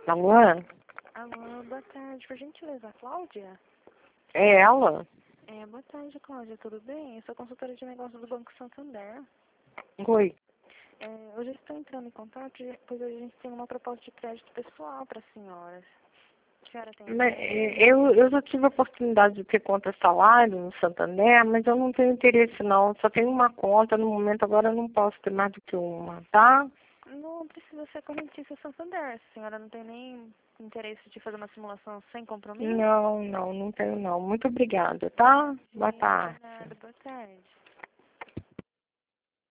Alô? Alô, boa tarde. Por gentileza, Cláudia? É ela? Boa tarde, Cláudia. Tudo bem? Eu sou consultora de negócios do Banco Santander. Oi. Hoje eu estou entrando em contato, pois hoje a gente tem uma proposta de crédito pessoal para a senhora. A senhora tem Mas, interesse? eu já tive a oportunidade de ter conta salário no Santander, mas eu não tenho interesse não. Só tenho uma conta no momento, agora eu não posso ter mais do que uma, tá? Não precisa ser correntícia Santander. A senhora não tem nem interesse de fazer uma simulação sem compromisso? Não tenho não. Muito obrigada, tá? Boa Sim, de tarde. nada. Boa tarde.